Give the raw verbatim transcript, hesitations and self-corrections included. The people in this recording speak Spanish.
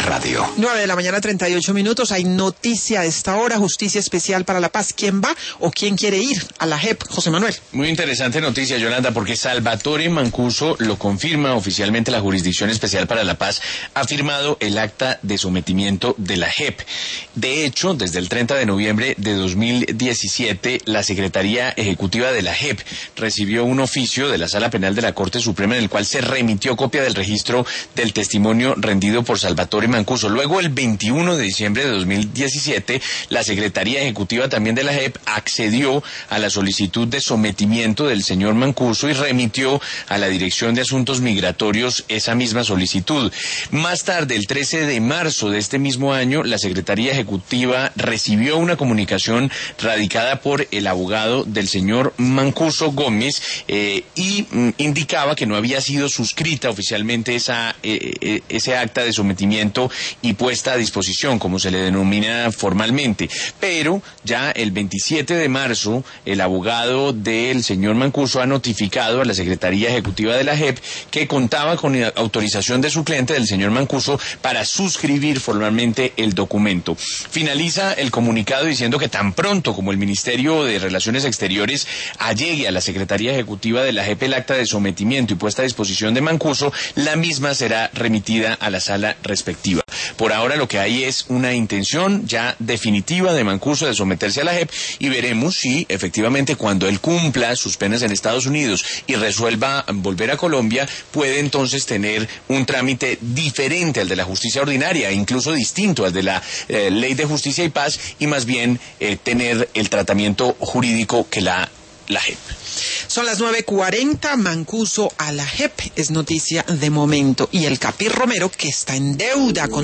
Radio. nueve de la mañana, treinta y ocho minutos. Hay noticia a esta hora, Justicia Especial para la Paz. ¿Quién va o quién quiere ir a la J E P? José Manuel. Muy interesante noticia, Yolanda, porque Salvatore Mancuso lo confirma oficialmente. La Jurisdicción Especial para la Paz ha firmado el acta de sometimiento de la J E P. De hecho, desde el treinta de noviembre de dos mil diecisiete, la Secretaría Ejecutiva de la J E P recibió un oficio de la Sala Penal de la Corte Suprema en el cual se remitió copia del registro del testimonio rendido por Salvatore Mancuso. Luego, el veintiuno de diciembre de dos mil diecisiete, la Secretaría Ejecutiva también de la J E P accedió a la solicitud de sometimiento del señor Mancuso y remitió a la Dirección de Asuntos Migratorios esa misma solicitud. Más tarde, el trece de marzo de este mismo año, la Secretaría Ejecutiva recibió una comunicación radicada por el abogado del señor Mancuso, Gómez, eh, y mm, indicaba que no había sido suscrita oficialmente esa eh, eh, ese acta de sometimiento y puesta a disposición, como se le denomina formalmente. Pero ya el veintisiete de marzo, el abogado del señor Mancuso ha notificado a la Secretaría Ejecutiva de la J E P que contaba con autorización de su cliente, del señor Mancuso, para suscribir formalmente el documento. Finaliza el comunicado diciendo que tan pronto como el Ministerio de Relaciones Exteriores allegue a la Secretaría Ejecutiva de la J E P el acta de sometimiento y puesta a disposición de Mancuso, la misma será remitida a la sala respectiva. Por ahora lo que hay es una intención ya definitiva de Mancuso de someterse a la J E P y veremos si efectivamente cuando él cumpla sus penas en Estados Unidos y resuelva volver a Colombia, puede entonces tener un trámite diferente al de la justicia ordinaria, incluso distinto al de la eh, Ley de Justicia y Paz, y más bien eh, tener el tratamiento jurídico que la, la J E P. Son las nueve cuarenta, Mancuso a la J E P es noticia de momento. Y el Capi Romero, que está en deuda con